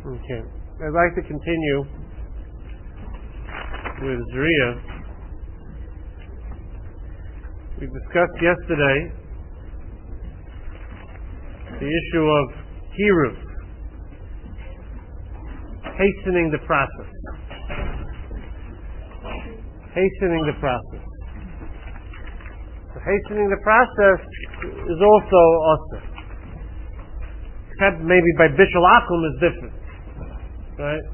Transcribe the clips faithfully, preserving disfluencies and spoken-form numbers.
Okay. I'd like to continue with Zriya. We discussed yesterday the issue of Hiruv, hastening the process. Hastening the process. So hastening the process is also also. Except maybe by Bishul Akum is different. Right?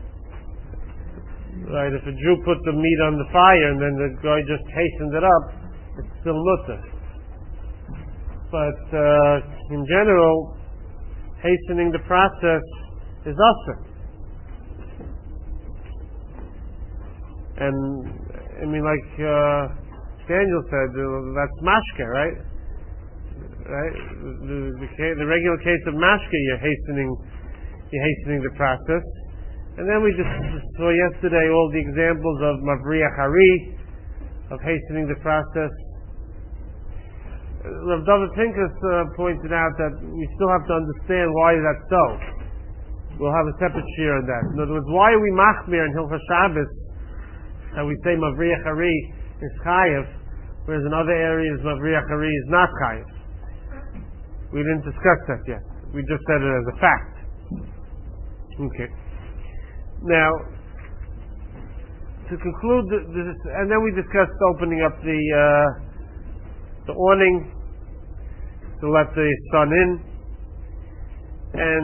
Right, if a Jew put the meat on the fire and then the guy just hastened it up, it's still mutter. But uh, in general, hastening the process is also. And I mean, like uh, Daniel said, uh, that's mashke, right? Right. The, the, the regular case of mashke, you're hastening, you're hastening the process. And then we just saw yesterday all the examples of mavriach hari, of hastening the process. Rav David Pinkus uh, pointed out that we still have to understand why that's so. We'll have a separate share on that. In other words, why are we machmir in Hilchos Shabbos? And we say Mavriach Hari is Chayev, whereas in other areas Mavriach Hari is not Chayev. We didn't discuss that yet. We just said it as a fact. Okay. Now, to conclude this, and then we discussed opening up the uh, the awning to let the sun in, and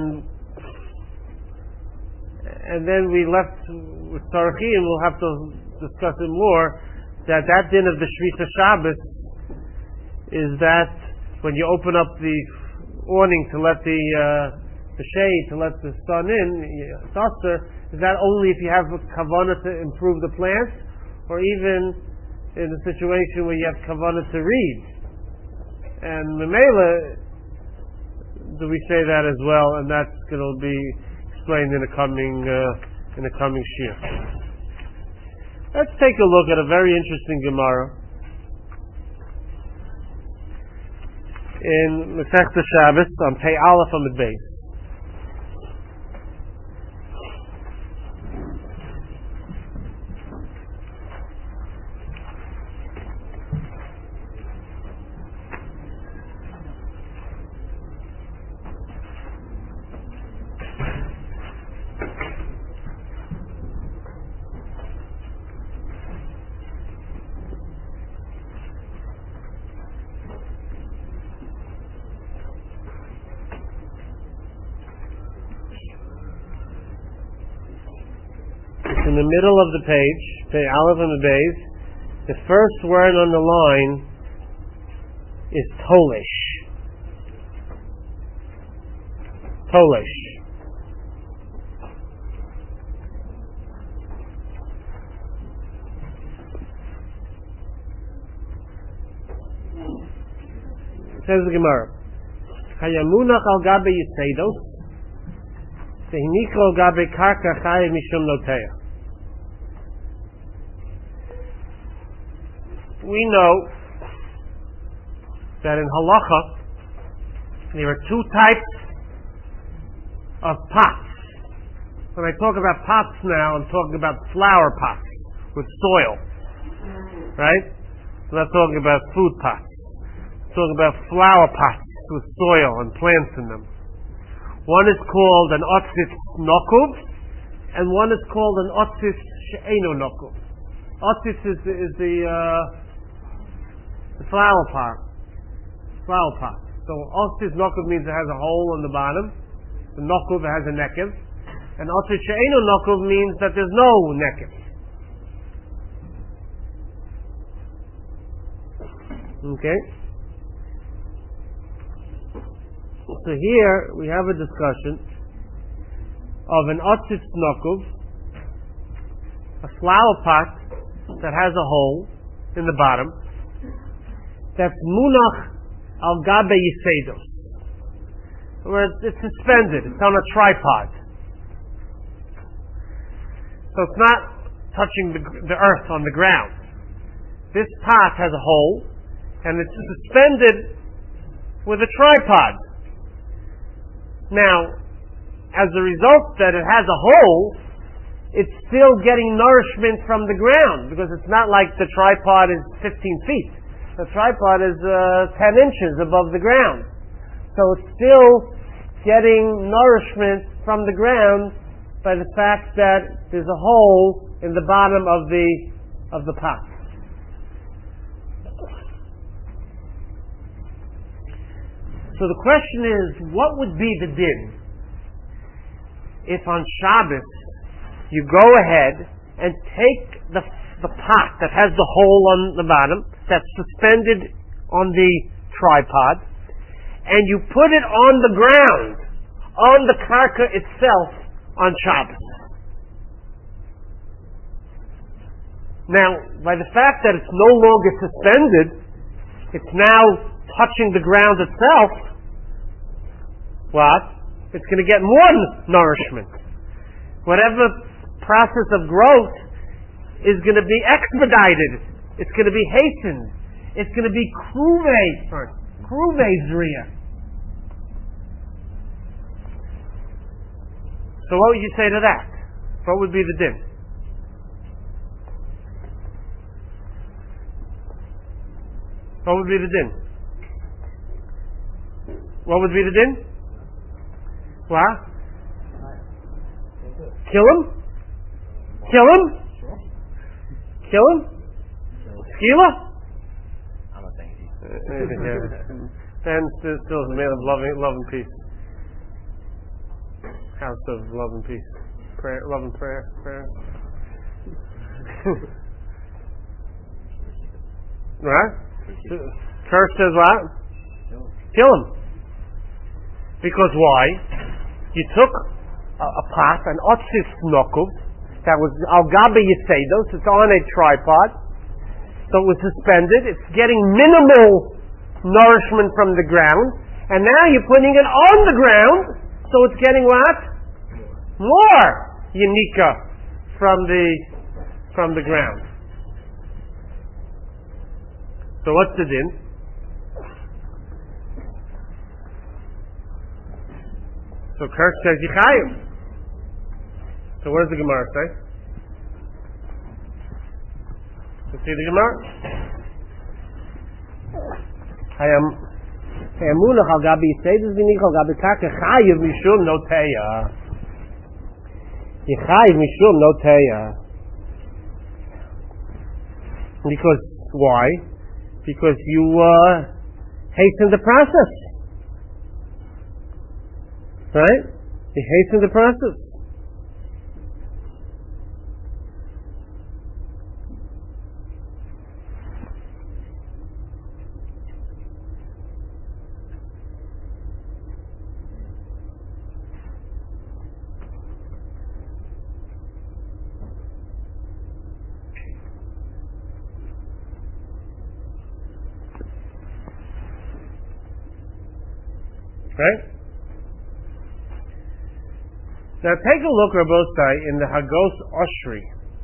and then we left with Tzarchi, and we'll have to discuss it more, that that din of the Shvisa Shabbos is that when you open up the awning to let the uh, the shade, to let the sun in, Tafsir, is that only if you have a kavanah to improve the plant, or even in a situation where you have kavanah to read? And Memela, do we say that as well? And that's going to be explained in the coming uh, in the coming shir. Let's take a look at a very interesting Gemara in Masechta Shabbos on Pei Aleph on the base. In the middle of the page, Pei Aleph on the base, the first word on the line is Tolish. Tolish. Says the Gemara, Hayamunach al gabe yisedos, Sehinikro gabe karka chayev mishum noteach. We know that in halacha there are two types of pots. When I talk about pots now, I'm talking about flower pots with soil, right? I'm not talking about food pots. I'm talking about flower pots with soil and plants in them. One is called an otzis nokuv, and one is called an otzis she'eno nokuv. Otzis is the, is the uh, The flower pot. Flower pot. So Otzis Nokuv means it has a hole on the bottom. The Nokuv has a nekev. And Otzis She'enu Nokuv means that there's no nekev. Okay? So here we have a discussion of an Otzis Nokuv, a flower pot that has a hole in the bottom, that's munach al gabe yisedos, where it's suspended, it's on a tripod. So it's not touching the, the earth on the ground. This pot has a hole, and it's suspended with a tripod. Now, as a result that it has a hole, it's still getting nourishment from the ground, because it's not like the tripod is fifteen feet. The tripod is uh, ten inches above the ground. So it's still getting nourishment from the ground by the fact that there's a hole in the bottom of the of the pot. So the question is, what would be the din if on Shabbos you go ahead and take the the pot that has the hole on the bottom, that's suspended on the tripod, and you put it on the ground, on the karka itself, on Shabbos. Now, by the fact that it's no longer suspended, it's now touching the ground itself, what? It's going to get more nourishment. Whatever process of growth is going to be expedited. It's going to be hastened. It's going to be kruve, kruve zriya. So what would you say to that? What would be the din? What would be the din? What would be the din? What? Kill him? Kill him? Kill him? Skila? I'm not saying it. Ben still, still is a man of love, love and peace. House of love and peace. Prayer, love and prayer. Prayer. Right? Church says what? Kill him. Because why? You took a, a pot, an otzis nokuv, that was al gabe yisedos, it's on a tripod, so it was suspended, it's getting minimal nourishment from the ground, and now you're putting it on the ground, so it's getting what? More yanika from the from the ground. So what's the din? So Kirk says Yichayim. So what does the Gemara say? Let's see the Gemara. Hayam Hayamuna Chal Gabi Yiseidus V'Nich Chal Gabi Karka Chayiv Mishum Noteya. Yichayiv Mishum Noteya. Because why? Because you uh, hasten the process. Right? You hasten the process. Right? Now take a look, Rabbosai, in the Hagos Oshri.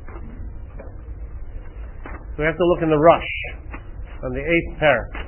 We have to look in the Rush, on the eighth parak.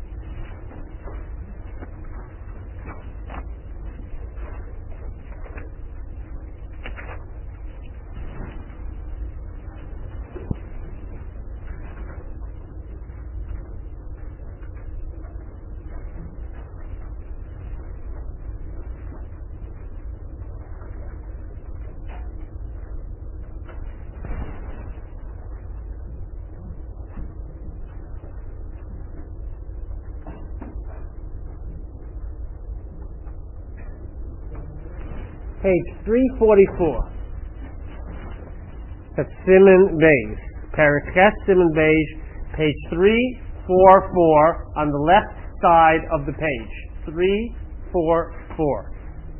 Page three forty-four. That's Siman Beis. Parakes Siman Beis, page three forty-four on the left side of the page. three forty-four.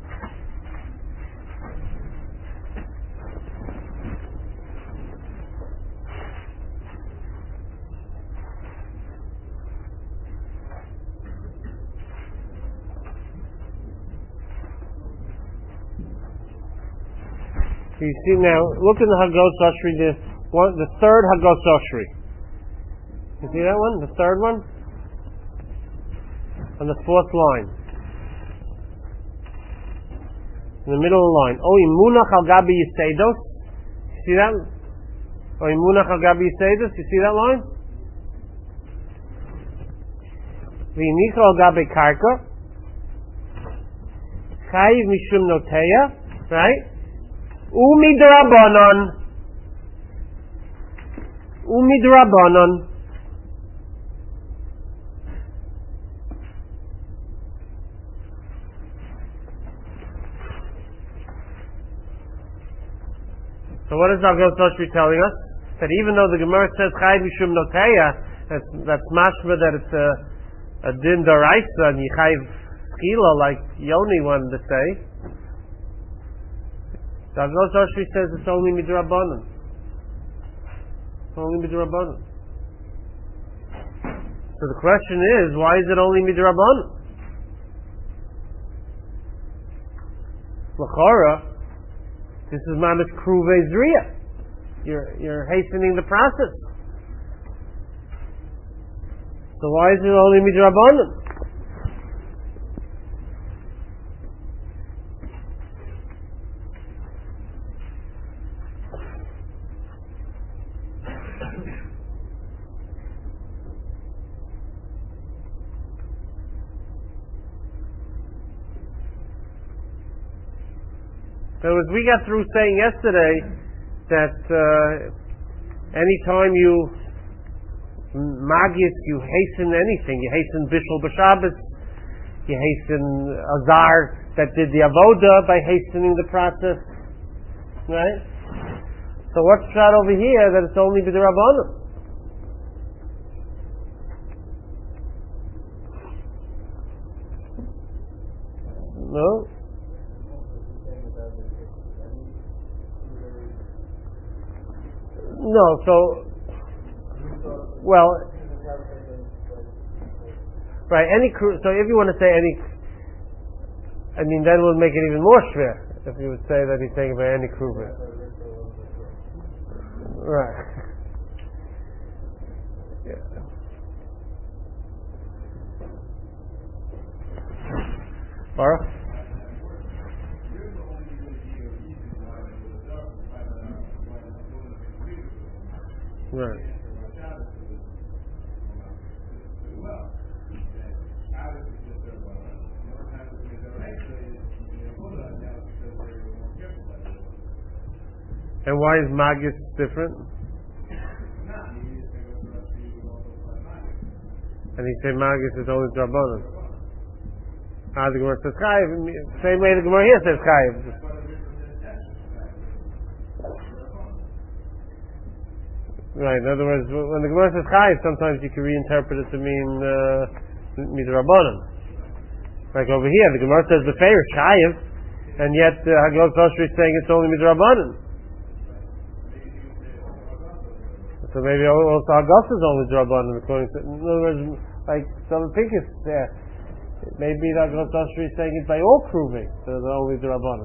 You see now, look in the Hagos Oshri, the, one, the third Hagos Oshri. You see that one? The third one? On the fourth line. In the middle of the line. O imunach al gabi yisedos. You see that? O imunach al gabi yisedos. You see that line? V'inicha al gabi karka. Chayiv mishum noteya. Right? Umidrabanon. Umidrabanon. So what is Agos Toshri telling us? That even though the Gemara says Chayiv Mishum Noteya, that's, that's mashma that it's a, a din daraisa and Yichayiv Schila like Yoni wanted to say. The Agos Toshri says it's only Midrabanan. It's only Midrabanan. So the question is, why is it only Midrabanan? L'chora, this is mamish kruvei zriya. You're you're hastening the process. So why is it only midrabanan? So as we got through saying yesterday that uh, anytime you magis, you hasten anything. You hasten bishul b'Shabbos. You hasten azar that did the avoda by hastening the process. Right? So what's shot over here that it's only b'derabbanan? No? No, so, well, right, any, so if you want to say any, I mean, then we'll make it even more shver, if you would say that he's saying about any kruva. Right. Yeah. Baruch? Right. And why is Magis different? And he said Magis is only Drabanan. Ah, the Gemara says Chayiv. Same way the Gemara here says Chayiv. Right, in other words, when the Gemara says Chayiv, sometimes you can reinterpret it to mean uh, Midrabanan. Like over here, the Gemara says the Be'er Chayiv, and yet uh, Hagos Toshri is saying it's only Midrabanan. So maybe also Hagos is only Midrabanan, according to, in other words, like some think it's there. Uh, maybe Hagos Toshri is saying it by all proving that it's only Midrabanan.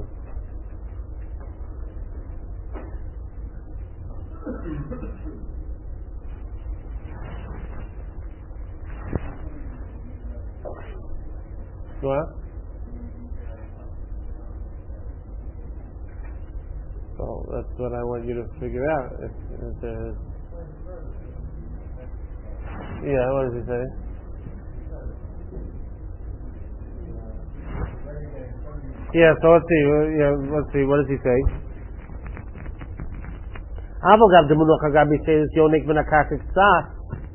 What? So that's what I want you to figure out. If, if there's... Yeah, what does he say? Yeah, so let's see. Yeah, let's see. What does he say? Avogav de Munoch Agabi says Yonik ben Akakik Tzah.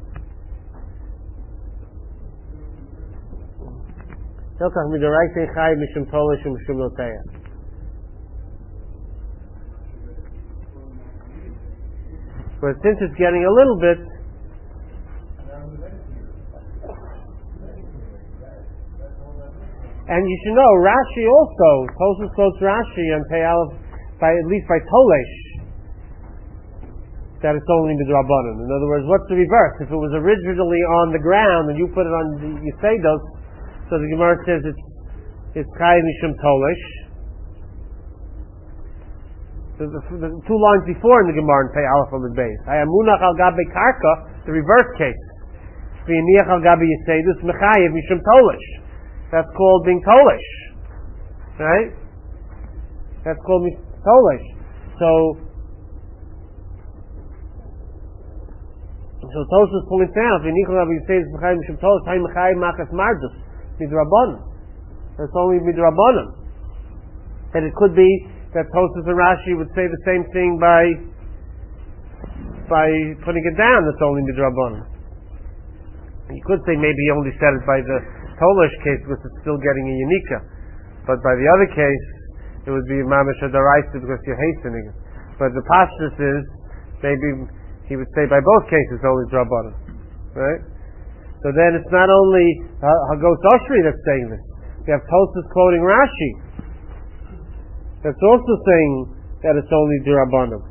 But since it's getting a little bit, and you should know Rashi also, Tosfos quotes Rashi and Pei Aleph by at least by Tolesh that it's only midrabanan. In other words, what's the reverse? If it was originally on the ground and you put it on the Yisedos, so the Gemara says it's it's Chayiv Mishum Tolesh. The, the, the two lines before in the Gemara in Pei Aleph on the base. Hayamunach al gabe karka, the reverse case. V'yiniach al gabe Yisedos mechayiv Mishum Tolesh. That's called being Tolesh, right? That's called Tolish. So, so Tosfos points out, you say that's only midrabanan. And it could be that Tosfos and Rashi would say the same thing by by putting it down. That's only midrabanan. You could say maybe he only said it by the Tolish case because it's still getting a Yanika. But by the other case, it would be Mamash Adaraisa because you're hastening it. But the Pashtus is, maybe he would say by both cases only Drabanan. Right? So then it's not only Hagos Oshri that's saying this. We have Tosfos quoting Rashi. That's also saying that it's only Drabanan.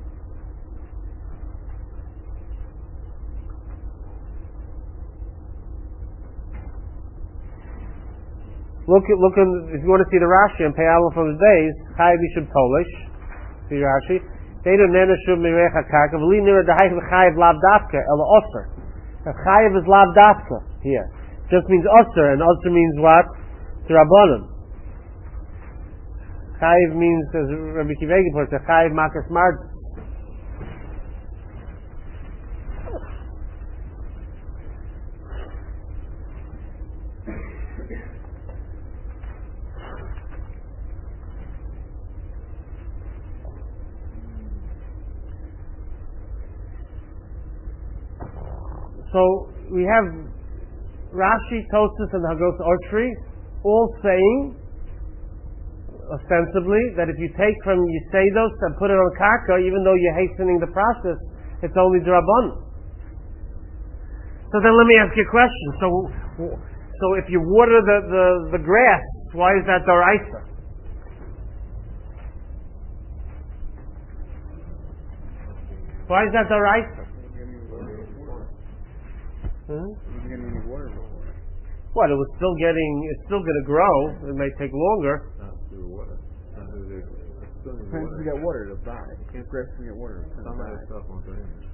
Look at, look at, if you want to see the Rashi and pay Aleph from the days, Chayiv Yishub Polish, see Rashi, they don't nene shub mirecha karka, v'li nira dahayv Chayiv lav dafka, ela osir. Chayiv is lav dafka, here. Just means osir, and osir means what? Drabanan. Chayiv means, as Rabbi Kivegi puts it, Chayiv makas mardus. So we have Rashi, Tosfos, and Hagos Oshri all saying, ostensibly, that if you take from Yisedos and put it on Karka, even though you're hastening the process, it's only Drabanan. So then let me ask you a question. So, so if you water the, the, the grass, why is that Doraisa? Why is that Doraisa? Hmm? What? It was still getting. It's still going to grow. It may take longer. Not through water. Not through the, still It depends if you get water, it'll die. If grass can get water, it's some of going that to die. stuff on the image.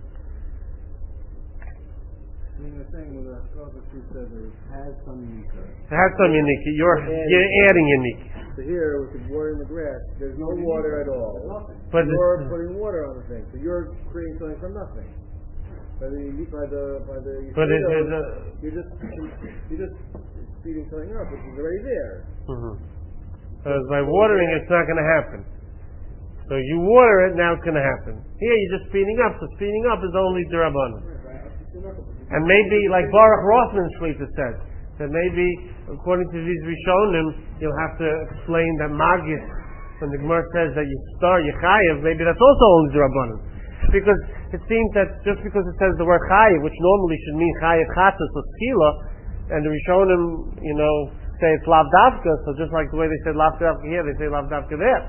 I mean, the thing with the Tosfos who said there has some unique. It has some unique. You're you're adding unique. So here, with the water in the grass, there's no water at all. But you're putting water on the thing, so you're creating something from nothing. By the by the by the But it is a, you're just you're just speeding something up, which is already there. mm-hmm. Because by watering, it's not going to happen. So you water it, now it's going to happen. Here, you're just speeding up. So speeding up is only Durabanan. And maybe, like Baruch Rothman Shlita said, that maybe, according to these Rishonim, you'll have to explain that Magis, when the Gemara says that you star Yechayev, maybe that's also only Durabanan. Because it seems that just because it says the word Chayev, which normally should mean Chayev Chatzos or Skila, and the Rishonim, you know, say it's Lav Davka, so just like the way they said Lav Davka here, they say Lav Davka there.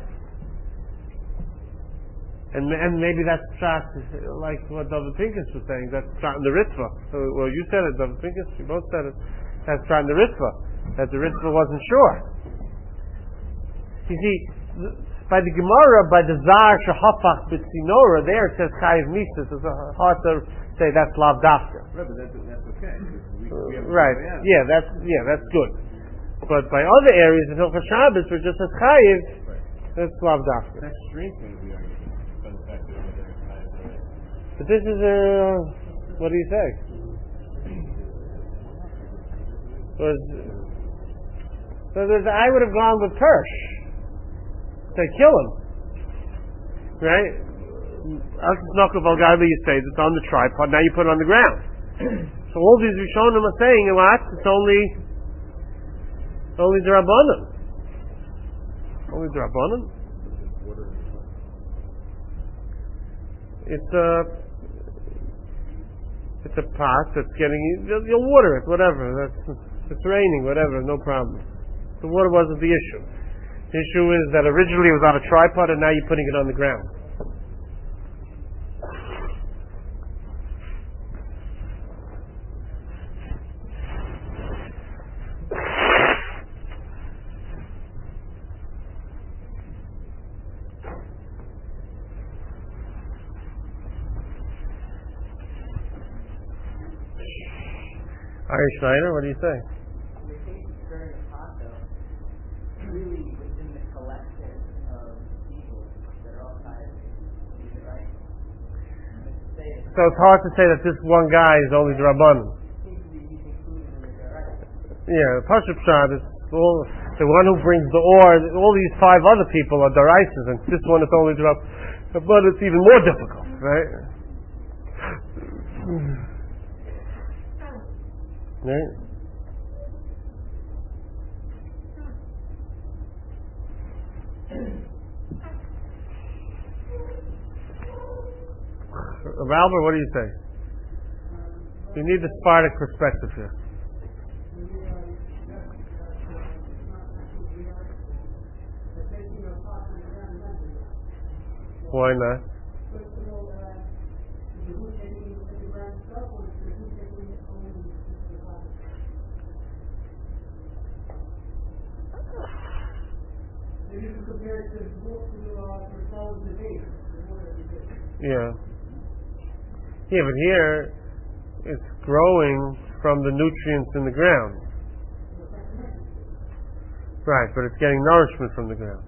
And and maybe that's shot like what David Pincus was saying, that's shot in the Ritva. So, well, you said it, David Pincus, you both said it. That's shot in the Ritva. That the Ritva wasn't sure. You see, by the Gemara, by the Zar Shahafach B'Tzinora, there it says Chayiv Mises. It's hard to say that's Lav Dafka. Right, but that's, that's okay. We, we have right. Yeah, that's yeah, that's good. But by other areas in Hilchos Shabbos, where it just says Chayiv, right. That's Lav Dafka. That's extreme things we are getting. But this is a, what do you say? Was, so there's, I would have gone with Kirsch. They kill him. Right? You say it's on the tripod, now you put it on the ground. So all these Rishonim are saying, what? It's only, only D'Rabbanan. Only D'Rabbanan? It's a, it's a pot that's getting, you'll, you'll water it, whatever. That's, it's raining, whatever, no problem. The water wasn't the issue. The issue is that originally it was on a tripod and now you're putting it on the ground. Ari Schneider, what do you say? We think during the Pascha, really within the collection of these So it's hard to say that this one guy is only Drabanan. Yeah, Pashut Pshat is all, the one who brings the ore. All these five other people are Daraises, and this one is only Drab. But it's even more difficult, right? Right? Albert, what do you say? You need the Spartak perspective here. Why not? Yeah. Yeah, but here it's growing from the nutrients in the ground. Right, but it's getting nourishment from the ground.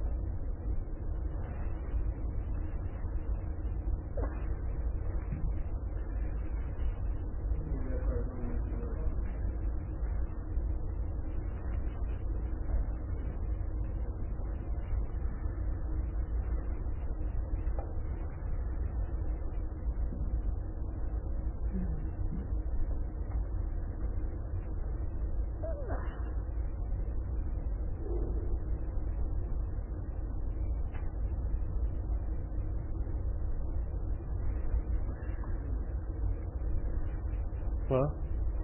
Well,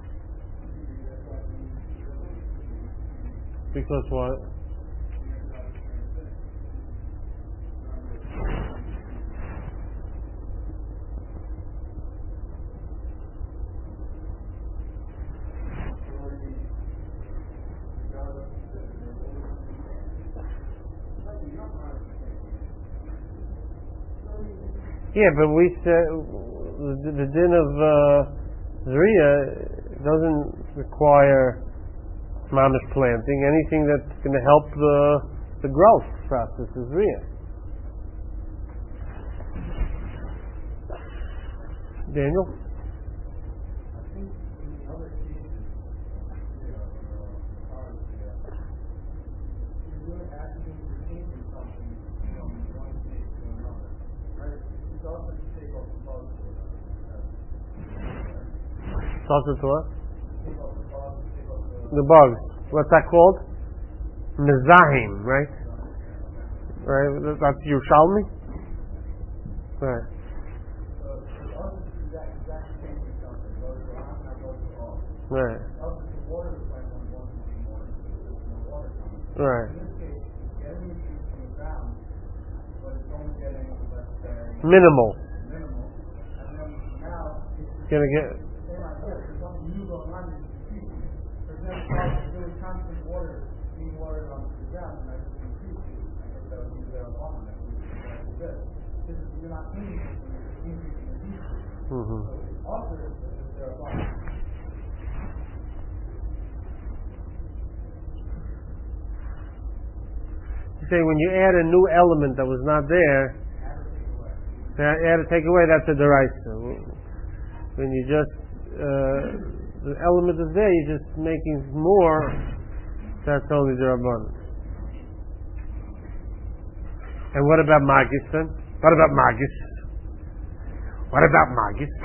because what? Yeah, but we said the, the din of uh, Zriya doesn't require mamish planting. Anything that's going to help the the growth process is Zriya. Daniel? I think in other cases, you know, uh, cars, yeah, you're really asking to change something from one state to another, right? It's also to take off the bug for that. Talk to what? Take off the bug, take off the... The bugs. What's that called? Mezahim, right? Right. That's Yerushalmi? Right. Right. Right. Minimal. Minimal. And then now it's Gonna get. the same idea. There's something new going on in the street. For example, there was constant water being watered onto the ground, and I just increased it. I guess that would be their alarm. That would be this. This is, you're not changing it, you're increasing the decrease. Mm-hmm. So it's also their alarm. You say when you add a new element that was not there, add or take away, that's a deraisa. When you just, uh, the element is there, you're just making more, that's only the Rabbanan. And what about Magis then? What about Magis? What about Magis?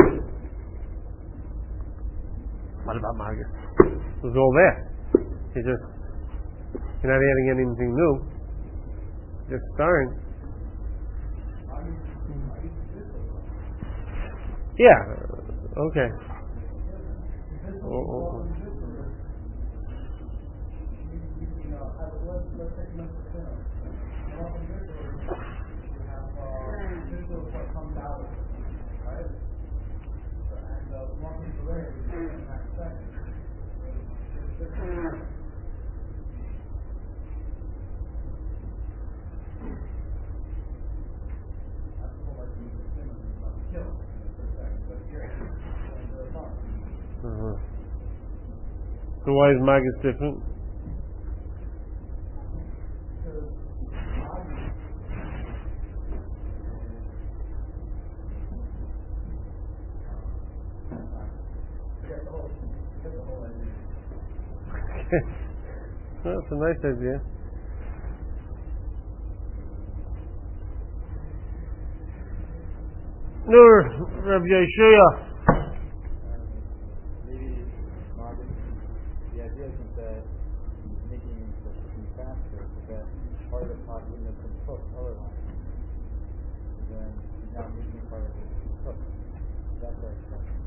What about Magis? It was all there. You just, you're not adding anything new. Just stirring. Yeah. Okay. Oh, oh, oh. Uh-huh. So why is Magus different? Well, that's a nice idea. Nur, Rabbi Yeshua. Maybe Margaret, the idea isn't that he's making the cooking faster, but that part of the pot wouldn't have been cooked otherwise. And then he's now making part of it cooked. That's our exception.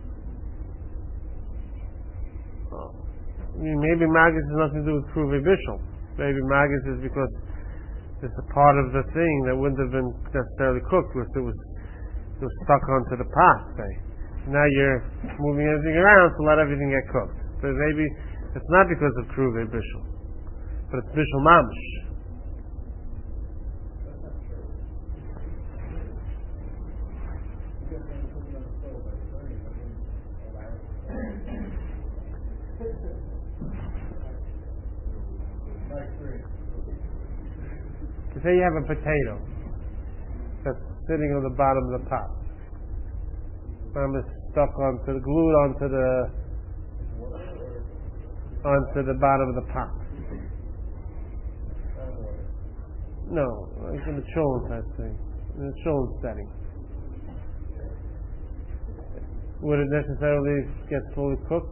I mean, maybe Magus has nothing to do with Kruve Bishul. Maybe Magus is because it's a part of the thing that wouldn't have been necessarily cooked with. It was, it was stuck onto the pot, say. Now you're moving everything around to let everything get cooked. But maybe it's not because of Kruve Bishul, but it's Bishul Mamish. Say you have a potato that's sitting on the bottom of the pot. Mom is stuck onto the glued onto the onto the bottom of the pot. No, like in the chulin type thing, in the chulin setting. Would it necessarily get fully cooked?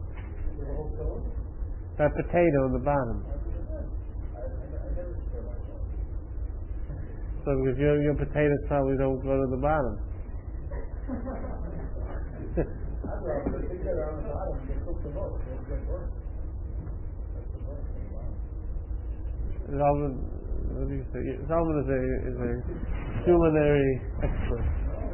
That potato on the bottom. So because your your potatoes probably don't go to the bottom. Zalman, what do you say? Zalman is a is a culinary expert.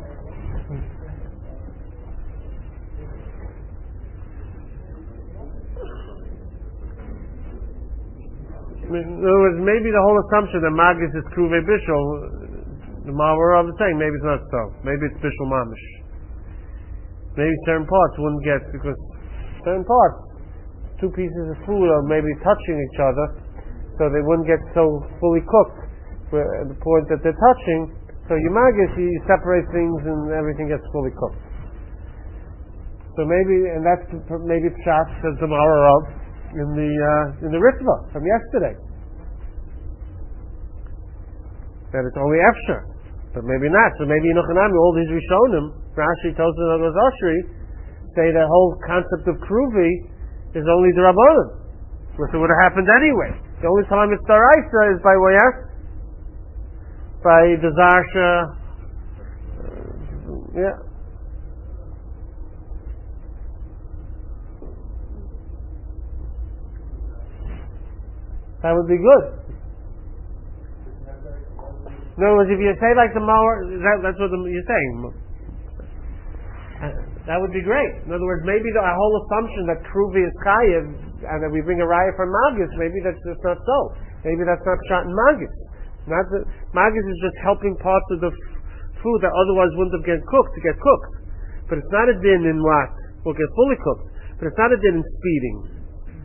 I mean, in other words, maybe the whole assumption that Magus is Kruve Bishul, the Marmara is saying, maybe it's not so. Maybe it's Bishul Mamish. Maybe certain parts wouldn't get, because certain parts, two pieces of food are maybe touching each other, so they wouldn't get so fully cooked at the point that they're touching. So you Magus, you separate things and everything gets fully cooked. So maybe, and that's maybe Pshat, says the Marmara in the uh, in the Ritva from yesterday, that it's only Efsher, but maybe not. So maybe Yinochanami, all these Rishonim, Rashi, Tosafos, and Oshri, say the whole concept of Kruvi is only the Rabbanon, which it would have happened anyway. The only time it's Daraisa is by way of by the Zarsha, uh, yeah. That would be good. In other words, if you say like the Mawar, that, that's what the, you're saying. Uh, that would be great. In other words, maybe the whole assumption that Kruvi is Chayiv and that we bring a raya from Magus, maybe that's just not so. Maybe that's not shot in Magus. Not that, Magus is just helping parts of the f- food that otherwise wouldn't have get cooked to get cooked. But it's not a din in what will get fully cooked. But it's not a din in speeding.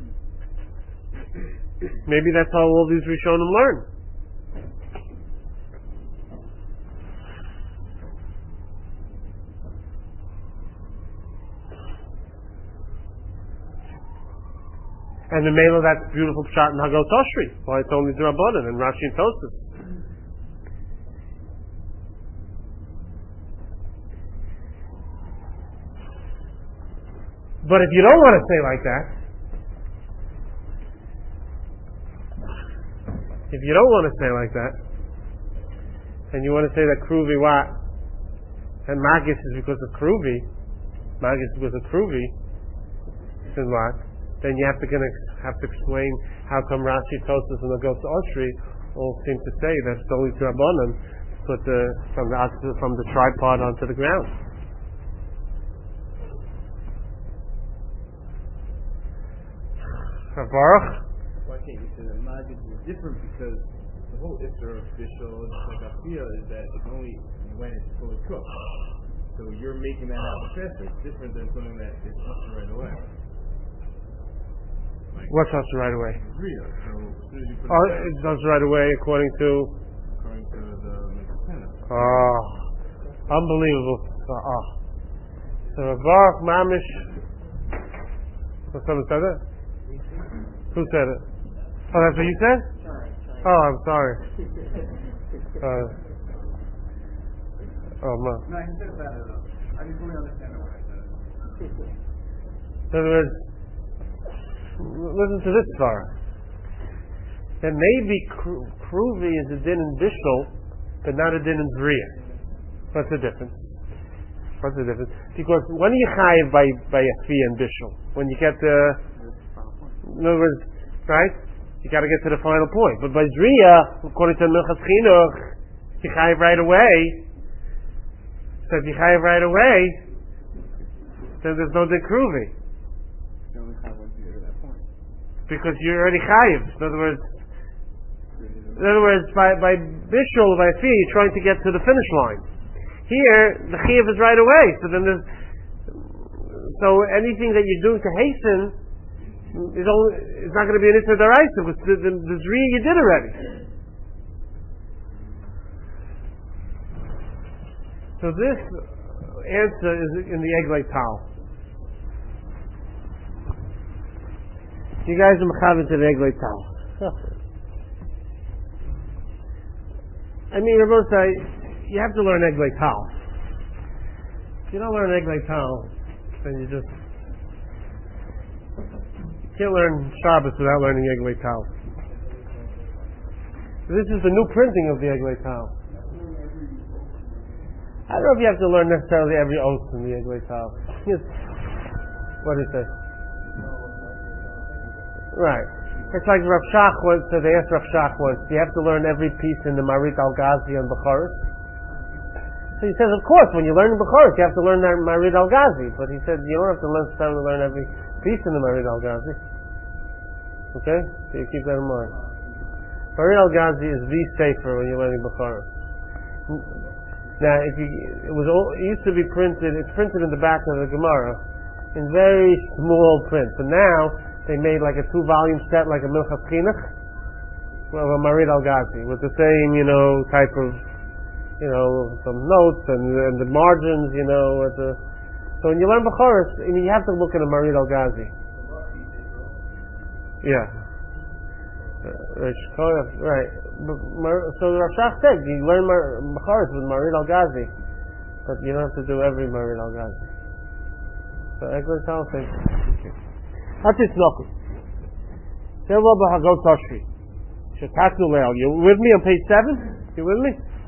Maybe that's how all these Rishonim learn. And the Mela, that's beautiful pshat in Hagos Oshri. Why it's only D'Rabbanan and Rashi and Tosafos. But if you don't want to say like that, if you don't want to say like that, and you want to say that Kruvi what, and Magus is because of Kruvi, Magus is because of Kruvi, then what? Then you have to gonna have to explain how come Rashi, Tosafos, and the Hagos Oshri all seem to say that it's only D'Rabbanan put the from the from the tripod onto the ground. Baruch. Why can't you say that Magus is different, because the whole Isser of Bishul, just like Afiyah, is that it's only when it's fully cooked. So you're making that out faster. It's different than something that is usher right away. Like, what's usher right away? Ria. So as soon as you put oh, it it's usher right away according to according to the Mekapena. Oh, unbelievable. Uh, oh. So Baruch Mamish. What someone said that? Who said it? Oh, that's what you said? Oh, I'm sorry. Uh, oh, no. No, he said it better though. I didn't fully understand what I said. In other words, listen to this far. That maybe Kruvi is a din in Bishul, but not a din in Zriya. What's the difference? What's the difference? Because when are you chayiv by by a fee and Bishul? When you get the, in other words, right? You got to get to the final point. But by Zriya, according to Milchas Chinuch, you chayiv right away. So if you chayiv right away, then there's no din Kruvi. You only have one year at that point. Because you're already chayiv. In other words, in other words, by by bishul, by fee, you're trying to get to the finish line. Here, the chayiv is right away. So then, there's, so anything that you're doing to hasten is only it's not going to be an issur d'oraisa because the, the, the zriya you did already. So this answer is in the Eglei Tal. You guys are mechavan to the Eglei Tal. I mean, Rabbosai, you have to learn Eglei Tal. If you don't learn Eglei Tal, then you just you can't learn Shabbos without learning Eglei Tal. This is the new printing of the Eglei Tal. I don't know if you have to learn necessarily every oath in the Eglei Tal. What is it? Right. It's like Rav Shach once, so they asked Rav Shach once, do you have to learn every piece in the Marit al-Ghazi and Bechoros? So he says, of course, when you learn in Bechoros, you have to learn that Marit al-Ghazi. But he said, you don't have to necessarily learn every piece in the Marit al-Ghazi. Okay? So you keep that in mind. Marit al-Ghazi is the safer when you're learning Bechoros. Now, if you, it was all, it used to be printed, it's printed in the back of the Gemara in very small print. But now, they made like a two-volume set, like a Milchas Chinuch, well, a Marit al-Ghazi, with the same, you know, type of, you know, some notes and, and the margins, you know. At the, so when you learn Bechoros, I mean, you have to look at a Marit al-Ghazi. Yeah. Uh, right. So Rav Shach said, you learn Bechoros with Marit al-Ghazi, but you don't have to do every Marit al-Ghazi. So Eglei Tal says, that's its knuckle. You with me on page seven? You with me?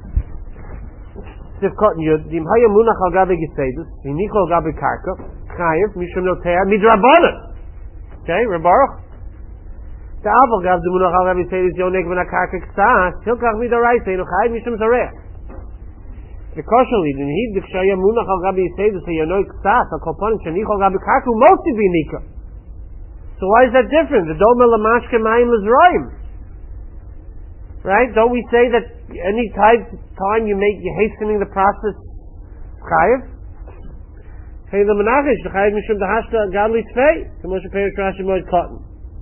Sif cotton yud. Dim haya munach al gabe gesedus. Hinicho al gabe karka. Chayev. Mishum notea. Midrabanan. Okay, Rebaruch. The aval gav the munach al gabe gesedus. Yonek v'na karka k'tzah. Hilkach midoraisa. Inu chayev mishum zarech. The kosher lead. In hid dikshaya munach al gabe gesedus. Yonek k'tzah. Al koponim shenicho al gabe karka. Umosti v'nika. So why is that different? The doma lamashke mayim l'zroim, right? Don't we say that any time time you make you're hastening the process, chayev? Hey, the menachish the chayev mishum dahashta gadli tzvei. The Moshe Perish Rashi Moed Cotton.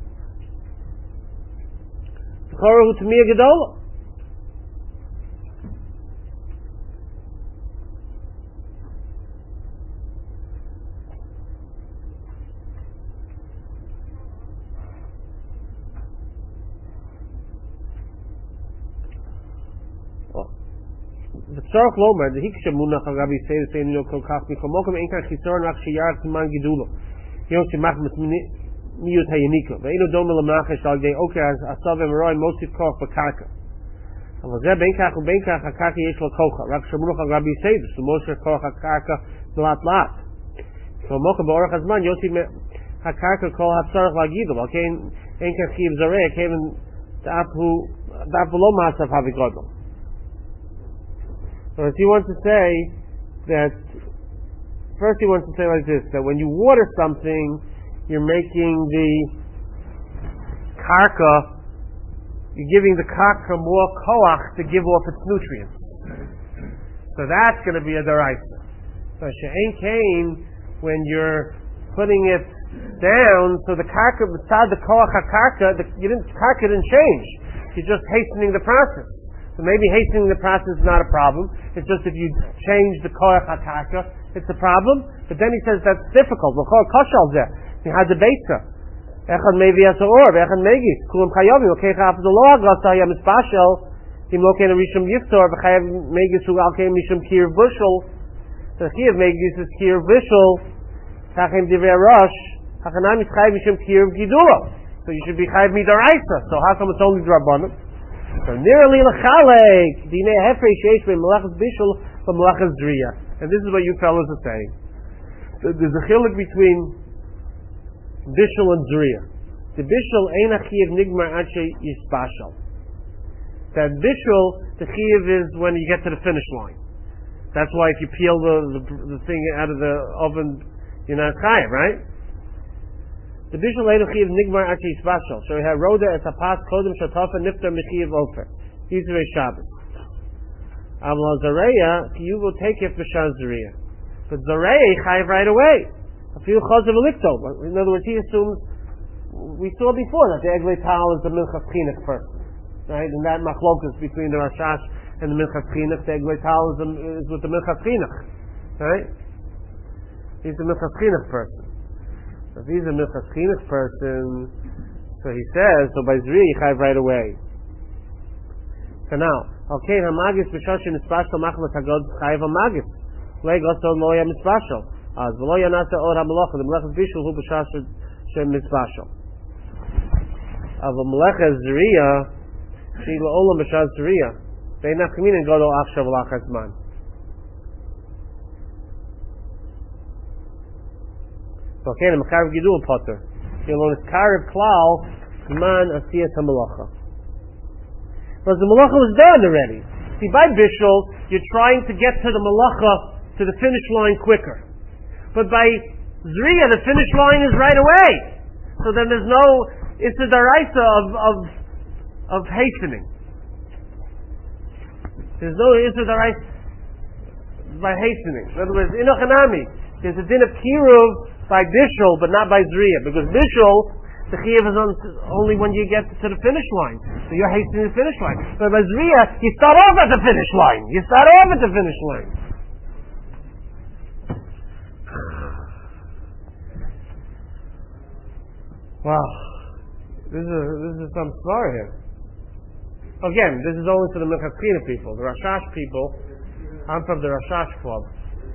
The Chorah hu t'miyah gedola. The Tzarech Lomer, the Hiksha Munach al Rabbi Seir saying no kolkach michomokum ein kan chisoron rak sheyar t'man gidulo. Yon shemach miyut hayanika. Ve'ino dom l'mnachesh al gei oker as asavim roi mosif koch b'karka. Aber zeh benkach u benkach hakaki yesh lo kocha. Rak shemunach al Rabbi Seir so mosif koch hakarka lat lat. Chomokum ba'orach azman yosif hakarka kol hatzarech lagido. Al kein ein kan chiv zareh keven da'af hu da'af v'lo masav havigodlo. So he wants to say that, first he wants to say like this, that when you water something, you're making the karka, you're giving the karka more koach to give off its nutrients. So that's going to be a deraisa. So she'ein kain, when you're putting it down, so the karka, beside the koach ha-karka, the you didn't, karka didn't change. You're just hastening the process. So maybe hastening the process is not a problem. It's just if you change the koach hakarka, it's a problem. But then he says that's difficult. He had the beitza. Echad mevi as or, echad megis. Kulam chayovim. Okay, chaf the law gasta hayam mispashel. Him loken rishum yiftor. V'chayav megis hu alkein mishum kir bushel. So chayav megis is kir bushel. Tachem divrei rosh. Hachanam is chayav mishum kir gidula. So you should be chayav midaraisa. So how come it's only drabanan? So nearly lechalek. Dinei hefrei sheish be melachas bishel for melachas zriya. And this is what you fellas are saying. There's a chiluk between bishul and zriya. The bishul ein achiyev nigmar ache yispashal. That bishul, the chiyev is when you get to the finish line. That's why if you peel the, the, the thing out of the oven, you're not chayev, right? The bishul ein achiyev nigmar ache yispashal. So we have roda es apas kodem shatafa niftar mechiyev ofer. Yisrei Shabbos. Avla zareya, you will take it for shaz zriya. But Zarei chayiv right away. A few chazav elikto. In other words, he assumes, we saw before that the Eglei Tal is the Minchas Chinuch person. Right? And that machlokas between the Rashash and the Minchas Chinuch, the Eglei Tal is, the, is with the Minchas Chinuch. Right? He's the Minchas Chinuch person. So if he's a Minchas Chinuch person, so he says, so by Zri, chayiv right away. So now, okay, Hamagis b'shashin ispashal machlas hagod chayiv Hamagis. Leg also loya mitzvashal. As loya nasa or hamalacha. The melechas bishul hu b'shashin shem mitzvashal. Av melechas zriya she la'olam b'shas zriya. They not come in and go to achshav l'achas man. So okay, the mecharav gidul potter. He alone is karev klal man asiyas hamalacha. Because the malacha was done already. See, by bishul you're trying to get to the malacha to the finish line quicker. But by Zriya, the finish line is right away. So then there's no, it's a daraisa of, of, of hastening. There's no, it's a daraisa by hastening. In other words, in Ochanami, there's a din of kiruv by bishul, but not by Zriya. Because bishul, the chiyuv is on, only when you get to the finish line. So you're hastening the finish line. But by Zriya, you start off at the finish line. You start off at the finish line. Wow, this is this is some smart here. Again, this is only for the Minchas Chinuch people, the Rashash people. I'm from the Rashash club.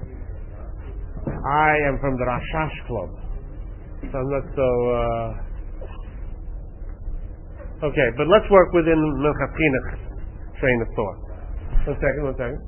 I am from the Rashash club, so I'm not so. Uh... Okay, but let's work within Minchas Chinuch train of thought. One second, one second.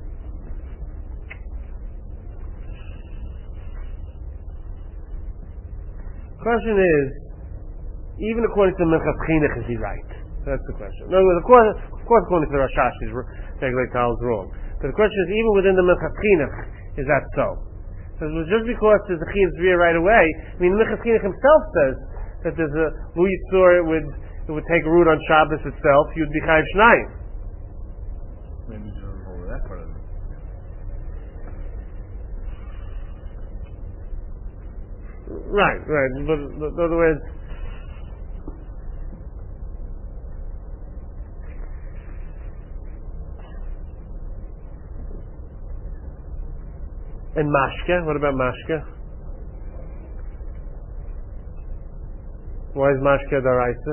Question is, even according to Minchas Chinuch, is he right? That's the question. No, of course, of course according to the Rashash, his Eglei Tal is wrong. But the question is, even within the Minchas Chinuch, is that so? So just because there's a Chiv Zriya right away, I mean, Minchas Chinuch himself says that there's a Lu Yitzur, it would, it would take root on Shabbos itself, you'd be Chayiv Shnayim. Maybe you don't know that part of it. Right, right. But, but in other words, and mashke, what about mashke? Why is mashke daraisa?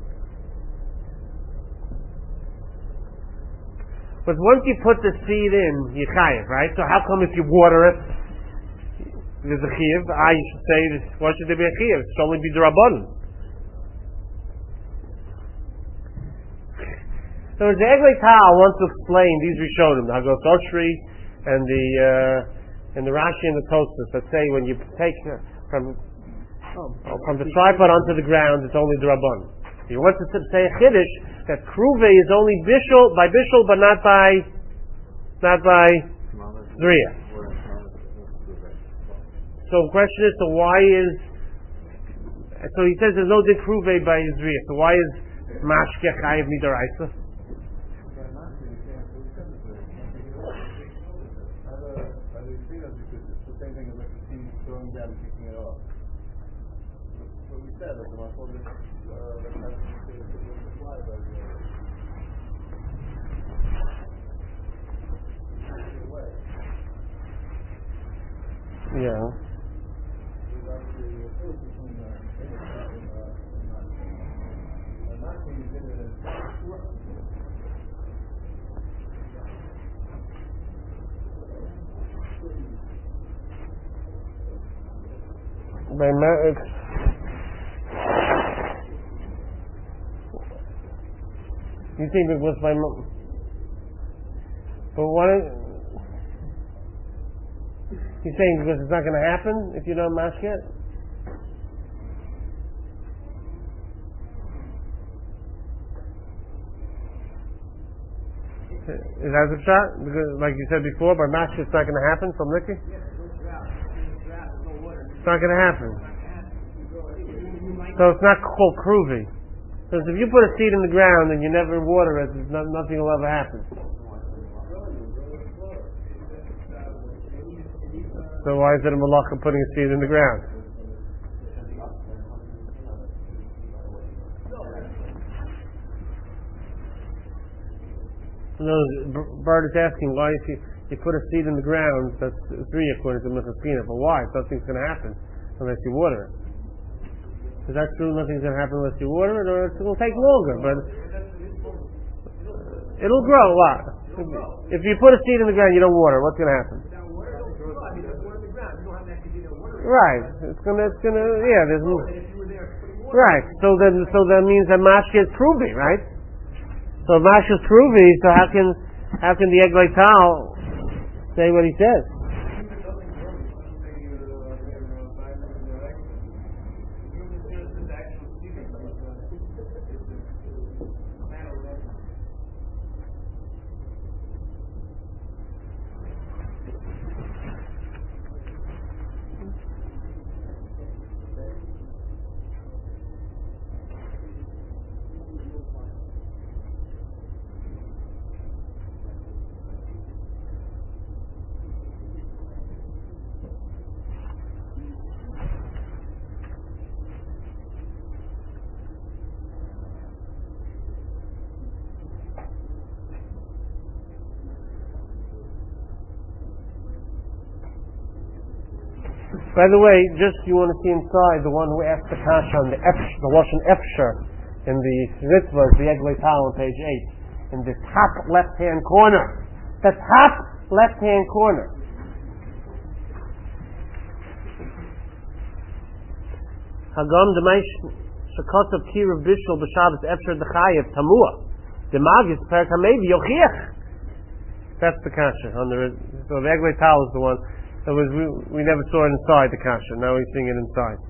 But once you put the seed in, you chayiv, right? So how come if you water it, there's a chiv? I should say, why should there be a chiv? It should only be d'rabbanan. So the Eglei Tal wants to explain these Rishonim, the Hagos Oshri and the uh, and the Rashi and the Tosfos that say when you take uh, from oh, from the tripod onto the ground, it's only d'rabbanan. He wants to say a chiddush that kruve is only bishul by bishul, but not by not by zriya. So the question is, so why is so he says there's no din kruve by zriya. So why is mashke chayiv midaraisa? Yeah. nothing is in the By ma- it's, you think it was by ma- but what is, he's saying because it's not going to happen if you don't mask it? Is that the shot? Because, like you said before, by mask it's not going to happen from Ricky? It's not going to happen. So it's not called Kruvi. Because if you put a seed in the ground and you never water it, no, nothing will ever happen. So why is it a malacha putting a seed in the ground? No, Bart is asking why if you, you put a seed in the ground, that's three according to Mechapina, but why? Nothing's going to happen unless you water it. Is that true? Nothing's going to happen unless you water it, or it will take longer, but it'll grow a lot. If you put a seed in the ground, you don't water, what's going to happen? Right. It's gonna. It's gonna. Yeah. There's. Right. So then. So that means that mashke is pruvi, right? So if mashke is pruvi, so how can how can the Eglei Tal say what he says? By the way, just you want to see inside, the one who asked the kasha on the F, the Lashon Efsher in the Ritzvah, the Eglei Tal on page eight, in the top left-hand corner. The top left-hand corner. Hagam demaish shekotzav kirav bishul b'Shabbos Efsher dechayev tamua demagis per kamevi yochiach. That's the kasha on the. So the Eglei Tal is the one. It was, we, we never saw it inside the kasha. Now we're seeing it inside.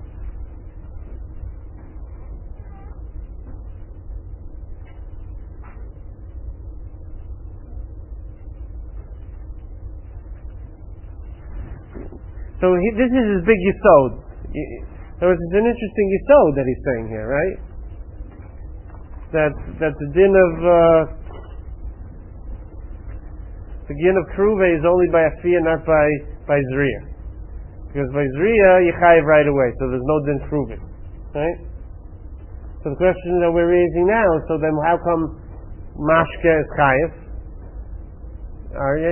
So he, this is his big yisod. So it's an interesting yisod that he's saying here, right? That that the din of uh, the din of kruve is only by afiyah, not by by Zriya. Because by Zriya, you chayiv right away, so there's no din proving. Right? So the question that we're raising now, so then how come mashke is chayiv? Are you?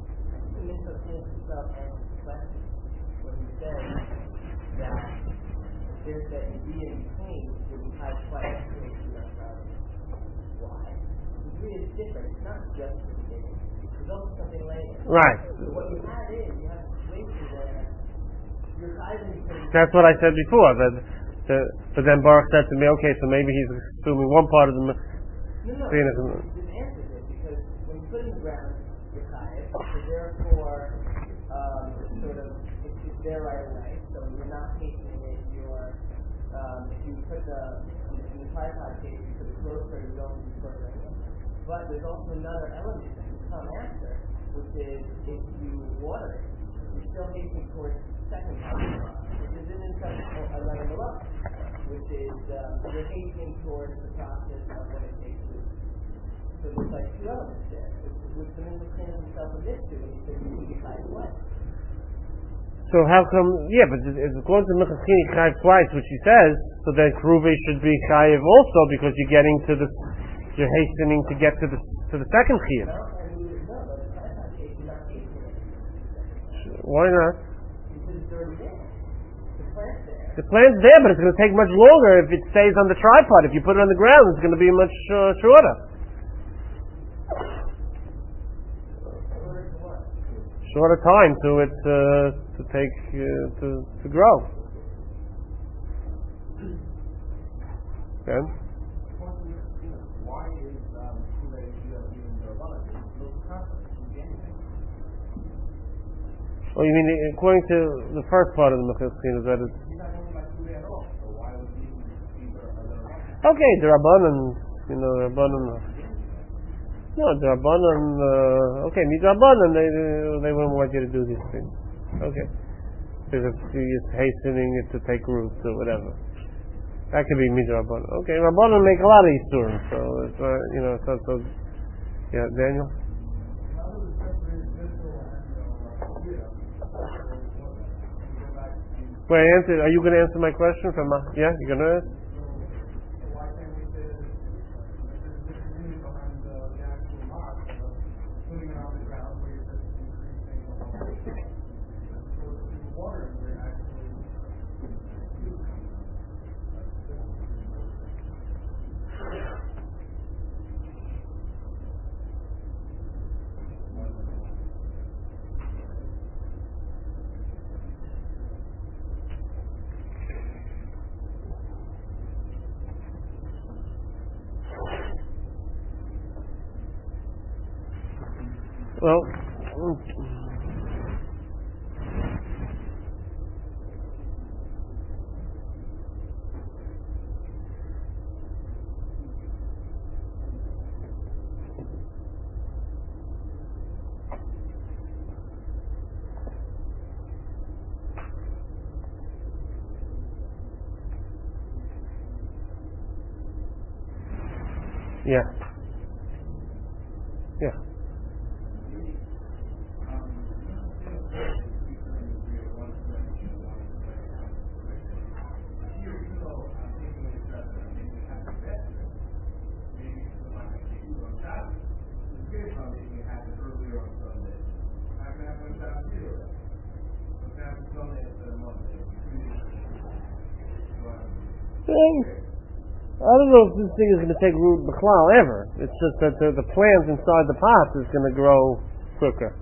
Right. So what you had is, you have a situation where you're either That's what I said before. That, the, but then Baruch said to me, okay, so maybe he's assuming one part of the. No, no, no. This answers it because when you put it in the ground, you're chayiv, so therefore, um, sort of, it's, it's there right away. So you're not taking it. You're, um, if you put the in the tripod case, you put the closer, you don't use further. But there's also another element that can come after, which is if you water it, you're still hastening towards the second part, which is in another malach, which is um, you're hastening towards the process of what it takes to. So there's like two elements there, which, which the Mitzvah cleans himself admits to when he says you can be chayiv twice. So how come? Yeah, but it's going to Mechachini chayiv twice, which he says. So then Kruve should be chayiv also because you're getting to the, you're hastening to get to the to the second chiyuv. No, Why not? because it's already there. The plant's there. The plant's there, but it's going to take much longer if it stays on the tripod. If you put it on the ground, it's going to be much uh, shorter. Shorter time to it uh, to take uh, to to grow. Then. Why is um, Kool-Aid even Darabana? There's no conflict in anything. Oh, you mean according to the first part of the Mechilchin is that it's He's not going by Kool-Aid at all. So why would he be Darabana? okay? The Rabbanan, you know, the Rabbanan. No, the Rabbanan. Uh, okay, the Rabbanan they they wouldn't want you to do these things. Okay, because it's hastening it to take root or whatever. That could be Midra Rabbanan. Okay, Rabbanan make a lot of Yisurim, so it's uh, you know, so so. Yeah, Daniel. How does it separate Bishul and Korea? Wait, answer. Are you going to answer my question from? Uh, yeah, you going to answer? Why can't we say that there's different meaning behind the, the actual mark of putting it on the ground where you're just increasing the whole thing, as opposed to watering where you're actually using it? Well, yeah, yeah. I don't know if this thing is going to take root b'chlal ever. It's just that the, the plant inside the pot is going to grow quicker.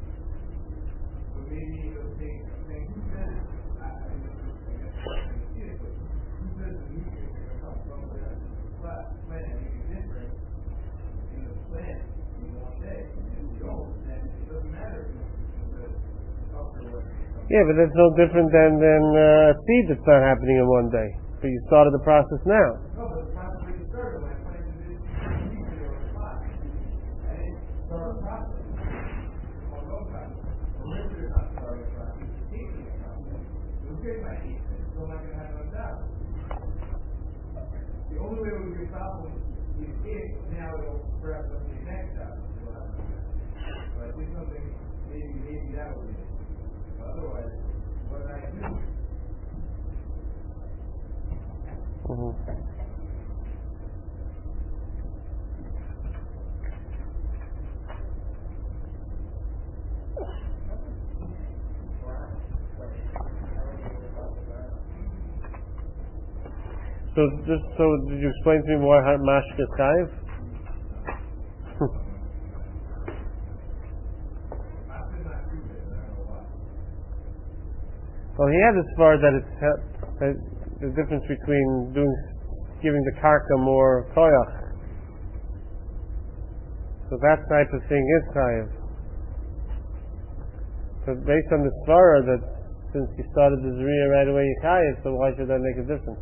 Yeah, but that's no different than than uh, seed that's not happening in one day. But you started the process now. No, but the process that you started when I planted this seed in the pot, I didn't start a process. On no process. The liquor is not starting a process, it's taking a process. It was great, my heat, it's still not going to have enough doubt. The only way it would be a problem is if now it'll perhaps up to the next job. So I think something, maybe, maybe that would be it. Otherwise, what did I do? Mm-hmm. So, just so, did you explain to me more how Mashka is Chayiv? Well, he had as far that it's that the difference between doing giving the karka more koyach. So that type of thing is chayiv. So based on the svara that since you started the zriya right away you chayiv, so why should that make a difference?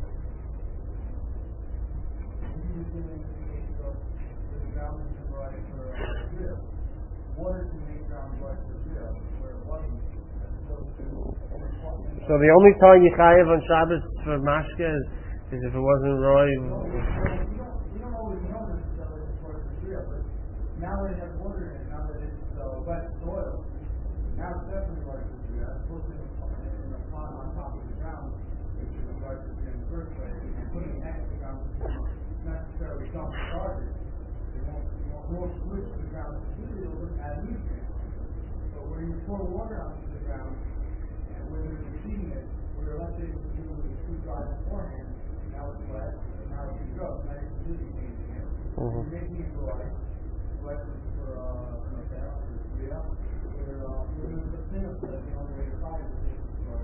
So the only time you chayiv on Shabbos for mashke is, is if it wasn't roy. We don't, we don't always know necessarily as far as it's real, but now that it has water in it, now that it's uh, wet soil, now it's definitely like it's real. As opposed to in a pond on top of the ground, which is like it's in the first place. If you're putting it next to the ground, it's not necessarily don't start it. It won't, it won't, won't switch to the ground completely, it'll just add nutrients. So when you pour water onto the ground, when you're receiving it, where let's say you do the two drives beforehand, now it's wet, and now it's gross. Now you're completely changing it. Mm-hmm. You're making it dry, wet for uh, for okay, for Korea, where uh, we're going to put thin of the only way to find it is dry.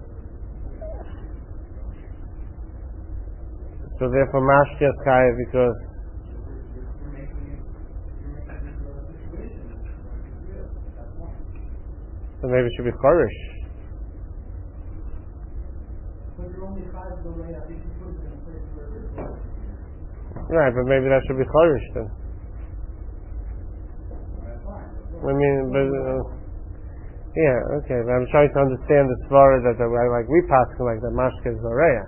So therefore, mashke is chayiv because You're making it, you're making it a situation like Korea. That's one. so maybe it should be chorish. But you're only five the way I think you put it in a place where it is dry. Right, but maybe that should be chorish then. That's fine. I mean, but uh, yeah, okay. But I'm trying to understand the svara that, that like we pass like that mashke is zoreya.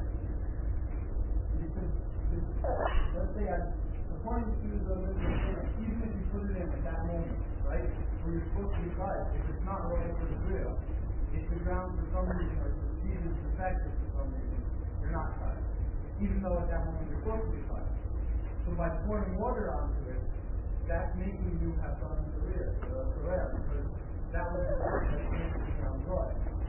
Let's say, I, according to the even if you put it in at that moment, right, where you're supposed to be quiet, if it's not right for the grill, if the ground for some reason or the season's defective for some reason, you're not quiet. Even though at that moment you're supposed to be quiet. So by pouring water onto it, that's making you have done the rear, the rear, because that was the water that makes the ground dry.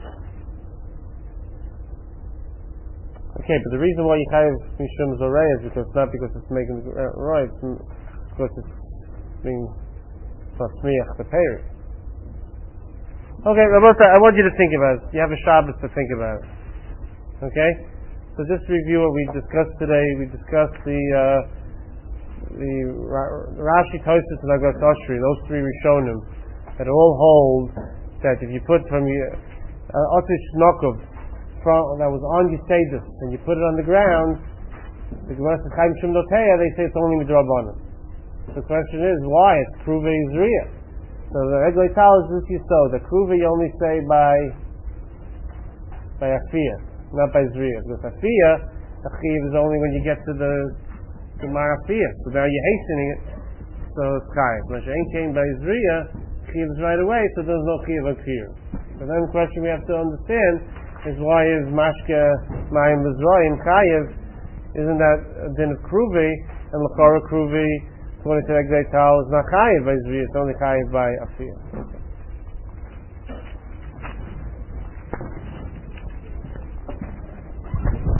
Okay, but the reason why you chayiv mishum zoreya is because not because it's making uh, right, it's because it's being tasmiach the peri. Okay, Rabota, I want you to think about it. You have a Shabbos to think about it. Okay, so just review what we discussed today. We discussed the uh, the Rashi, Tosfos, and Agas Oshri. Those three Rishonim that all hold that if you put from your uh, Otish Nokov that was on Yisedus and you put it on the ground, the Gemara says Chaim Shum Noteya, they say it's only midrabanan. The question is why? It's Kruve Izriya. So the Eglei Tal is this you saw. The Kruve you only say by by Afiyah, not by Izriya. Because Afiyah, Achiv is only when you get to the Gemara Afiyah. So now you're hastening it. So it's Chaim. But ain't came by Izriya, Chiv is right away, so there's no Chiv of Chiv. So then the question we have to understand is why is mashke mayim v'zroim chayiv? Isn't that a din of kruvi and l'chora kruvi according to the Eglei Tal is not chayiv by zriya, it's only chayiv by afiyah.